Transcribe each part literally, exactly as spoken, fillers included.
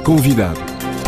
Convidado.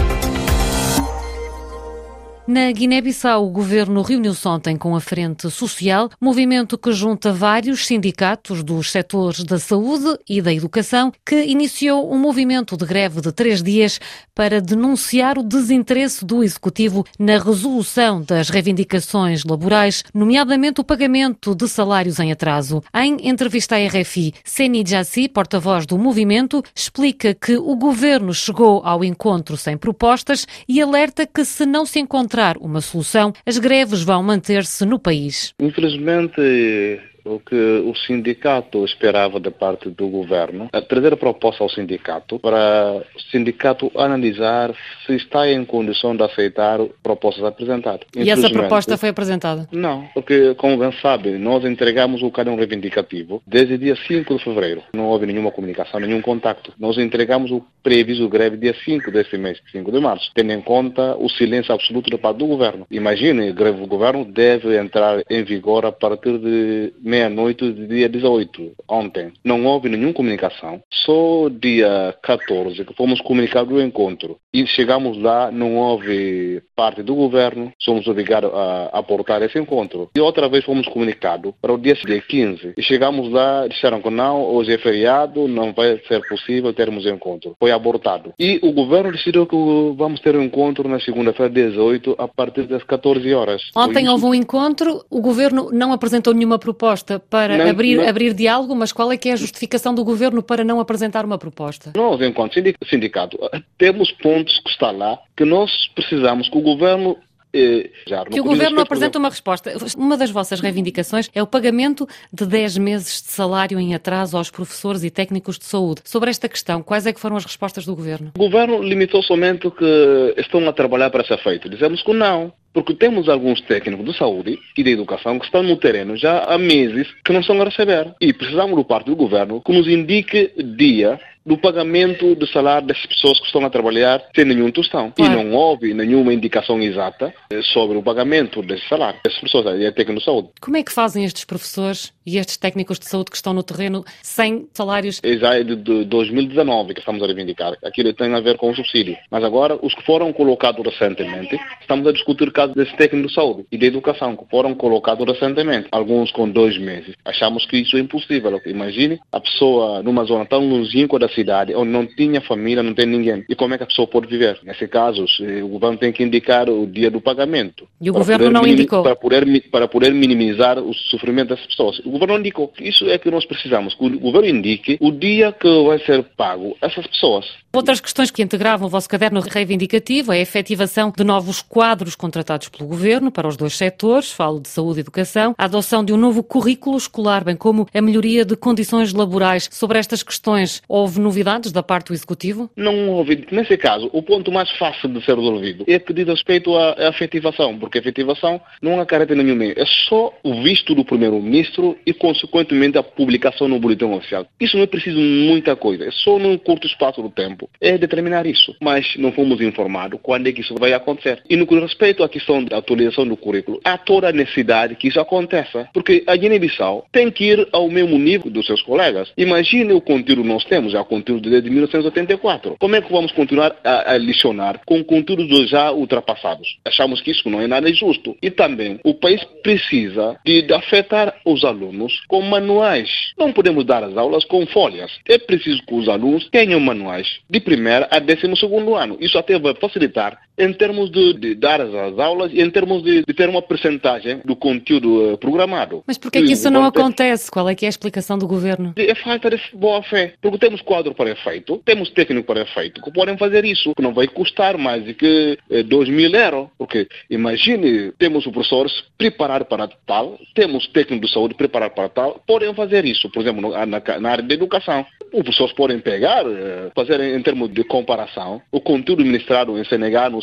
Na Guiné-Bissau, o governo reuniu-se ontem com a Frente Social, movimento que junta vários sindicatos dos setores da saúde e da educação, que iniciou um movimento de greve de três dias para denunciar o desinteresse do Executivo na resolução das reivindicações laborais, nomeadamente o pagamento de salários em atraso. Em entrevista à R F I, Seni Jassi, porta-voz do movimento, explica que o governo chegou ao encontro sem propostas e alerta que, se não se encontrar uma solução, as greves vão manter-se no país. Infelizmente, o que o sindicato esperava da parte do governo é trazer a proposta ao sindicato para o sindicato analisar se está em condição de aceitar propostas apresentadas. E essa proposta foi apresentada? Não, porque, como bem sabe, nós entregamos o caderno reivindicativo desde o dia cinco de fevereiro. Não houve nenhuma comunicação, nenhum contacto. Nós entregamos o previsto greve dia cinco deste mês, cinco de março, tendo em conta o silêncio absoluto da parte do governo. Imagine, a greve do governo deve entrar em vigor a partir de meia-noite do dia dezoito, ontem. Não houve nenhuma comunicação. Só dia catorze que fomos comunicados do encontro. E chegamos lá, não houve parte do governo, somos obrigados a aportar esse encontro. E outra vez fomos comunicados para o dia quinze. E chegamos lá, disseram que não, hoje é feriado, não vai ser possível termos encontro. Foi abortado. E o governo decidiu que vamos ter um encontro na segunda-feira, dezoito, a partir das catorze horas. Ontem houve um encontro, o governo não apresentou nenhuma proposta para não, abrir, não... abrir diálogo, mas qual é que é a justificação do governo para não apresentar uma proposta? Nós, enquanto sindicato, temos pontos que está lá que nós precisamos que o governo Eh, já, que o Governo apresenta uma resposta. Uma das vossas reivindicações é o pagamento de dez meses de salário em atraso aos professores e técnicos de saúde. Sobre esta questão, quais é que foram as respostas do Governo? O Governo limitou somente que estão a trabalhar para ser feito. Dizemos que não. Porque temos alguns técnicos de saúde e de educação que estão no terreno já há meses que não estão a receber. E precisamos do parte do governo que nos indique dia do pagamento do salário das pessoas que estão a trabalhar sem nenhum tostão. Claro. E não houve nenhuma indicação exata sobre o pagamento desse salário das pessoas e técnicos de saúde. Como é que fazem estes professores e estes técnicos de saúde que estão no terreno sem salários? É já de, de dois mil e dezanove que estamos a reivindicar. Aquilo tem a ver com o subsídio. Mas agora, os que foram colocados recentemente, estamos a discutir o caso desse técnico de saúde e de educação que foram colocados recentemente. Alguns com dois meses. Achamos que isso é impossível. Imagine a pessoa numa zona tão longínqua da cidade, onde não tinha família, não tem ninguém. E como é que a pessoa pode viver? Nesse caso, o governo tem que indicar o dia do pagamento. E o governo não indicou? Para poder, para poder minimizar o sofrimento das pessoas. O governo não indicou. Isso é que nós precisamos, que o governo indique o dia que vai ser pago essas pessoas. Outras questões que integravam o vosso caderno reivindicativo é a efetivação de novos quadros contratados pelo governo para os dois setores, falo de saúde e educação, a adoção de um novo currículo escolar, bem como a melhoria de condições laborais. Sobre estas questões, houve novidades da parte do Executivo? Não houve. Nesse caso, o ponto mais fácil de ser resolvido é que diz respeito à, à efetivação, porque a efetivação não acarreta nenhuma. É só o visto do primeiro-ministro e, consequentemente, a publicação no boletim oficial. Isso não é preciso muita coisa, é só num curto espaço do tempo. É determinar isso. Mas não fomos informados quando é que isso vai acontecer. E no que respeito à questão da atualização do currículo, há toda a necessidade que isso aconteça. Porque a Guiné-Bissau tem que ir ao mesmo nível dos seus colegas. Imagine o conteúdo que nós temos, já o conteúdo desde mil novecentos e oitenta e quatro. Como é que vamos continuar a, a licionar com conteúdos já ultrapassados? Achamos que isso não é nada justo. E também, o país precisa de, de afetar os alunos com manuais. Não podemos dar as aulas com folhas. É preciso que os alunos tenham manuais de primeiro a décimo segundo ano. Isso até vai facilitar em termos de, de dar as aulas e em termos de, de ter uma percentagem do conteúdo uh, programado. Mas porquê que isso não acontece? Qual é que é a explicação do governo? É falta de boa fé. Porque temos quadro para efeito, temos técnico para efeito que podem fazer isso, que não vai custar mais de que eh, dois mil euros. Porque imagine, temos os professores preparar para tal, temos técnico de saúde preparar para tal, podem fazer isso. Por exemplo, na, na área da educação. Os professores podem pegar, eh, fazer em termos de comparação, o conteúdo ministrado em Senegal, no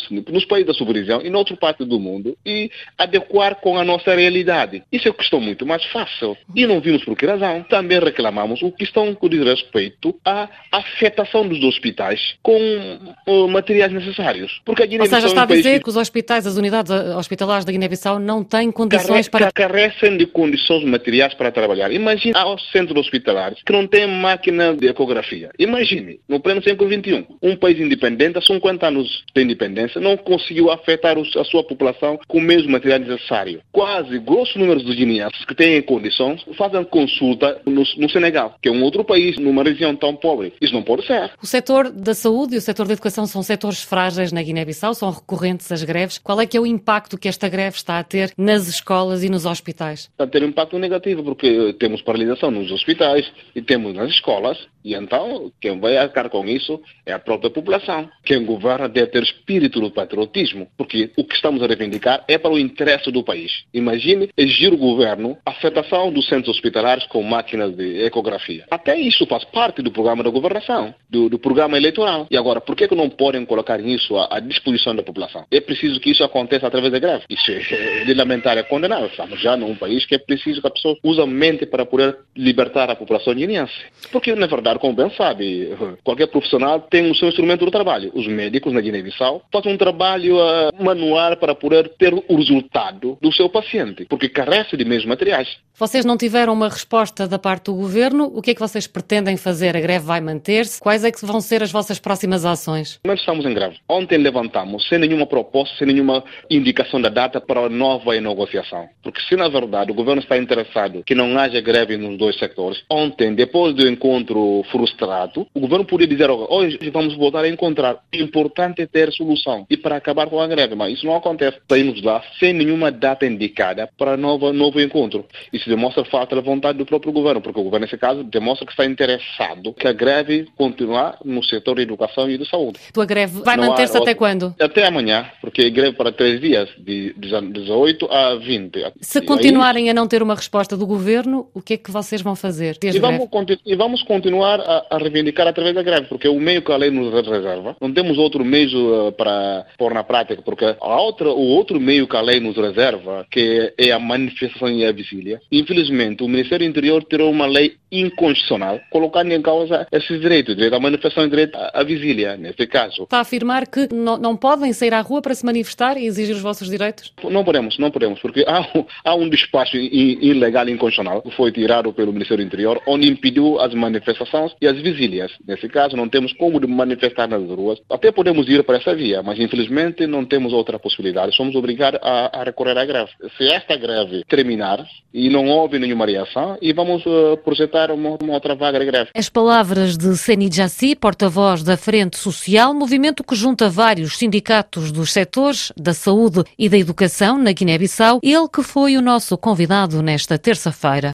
nos países da subregião e noutra parte do mundo e adequar com a nossa realidade. Isso é uma questão muito mais fácil. E não vimos por que razão. Também reclamamos o questão que diz respeito à afetação dos hospitais com uh, materiais necessários. Porque a Ou seja, está a dizer país... que os hospitais, as unidades hospitalares da Guiné-Bissau não têm condições Care... para... carecem de condições materiais para trabalhar. Imagine aos centros hospitalares que não têm máquina de ecografia. Imagine, no pleno século vinte e um, um país independente, há cinquenta anos de independência, não conseguiu afetar a sua população com o mesmo material necessário. Quase, grosso número dos guineenses que têm condições fazem consulta no, no Senegal, que é um outro país, numa região tão pobre. Isso não pode ser. O setor da saúde e o setor da educação são setores frágeis na Guiné-Bissau, são recorrentes as greves. Qual é que é o impacto que esta greve está a ter nas escolas e nos hospitais? Está a ter um impacto negativo, porque temos paralisação nos hospitais e temos nas escolas, e então quem vai arcar com isso é a própria população. Quem governa deve ter espírito do patriotismo, porque o que estamos a reivindicar é para o interesse do país. Imagine exigir o governo a afetação dos centros hospitalares com máquinas de ecografia. Até isso faz parte do programa da governação, do, do programa eleitoral. E agora, por que, que não podem colocar isso à, à disposição da população? É preciso que isso aconteça através da greve. Isso é, é de lamentar, é condenável. Estamos já num país que é preciso que a pessoa use a mente para poder libertar a população guineense. Porque, na verdade, como bem sabe, qualquer profissional tem o seu instrumento do trabalho. Os médicos na Guiné-Bissau fazem um trabalho uh, manual para poder ter o resultado do seu paciente, porque carece de meios materiais. Vocês não tiveram uma resposta da parte do governo. O que é que vocês pretendem fazer? A greve vai manter-se? Quais é que vão ser as vossas próximas ações? Nós estamos em greve. Ontem levantamos, sem nenhuma proposta, sem nenhuma indicação da data para a nova negociação. Porque se, na verdade, o governo está interessado que não haja greve nos dois setores, ontem, depois do encontro frustrado, o governo podia dizer, hoje vamos voltar a encontrar. O importante é ter solução e para acabar com a greve. Mas isso não acontece. Saímos lá sem nenhuma data indicada para nova, novo encontro. Isso demonstra falta de vontade do próprio governo, porque o governo, nesse caso, demonstra que está interessado que a greve continue no setor de educação e de saúde. A tua greve vai manter-se até quando? Até amanhã, porque é greve para três dias, de dezoito a vinte. Se continuarem a não ter uma resposta do governo, o que é que vocês vão fazer? E vamos, e vamos continuar a, a reivindicar através da greve, porque é o meio que a lei nos reserva. Não temos outro meio uh, para pôr na prática, porque a outra, o outro meio que a lei nos reserva, que é a manifestação e a vigília, infelizmente o Ministério do Interior tirou uma lei inconstitucional, colocando em causa esses direitos, direito à manifestação e direito à, à vigília, nesse caso. Está a afirmar que não, não podem sair à rua para se manifestar e exigir os vossos direitos? Não podemos, não podemos, porque há um, há um despacho ilegal e inconstitucional que foi tirado pelo Ministério do Interior, onde impediu as manifestações e as vigílias. Nesse caso, não temos como manifestar nas ruas. Até podemos ir para essa via, mas infelizmente não temos outra possibilidade. Somos obrigados a, a recorrer à greve. Se esta greve terminar e não houve nenhuma reação, e vamos uh, projetar uma, uma outra vaga de greve. As palavras de Seni Jassi, porta-voz da Frente Social, movimento que junta vários sindicatos dos setores da saúde e da educação na Guiné-Bissau, ele que foi o nosso convidado nesta terça-feira.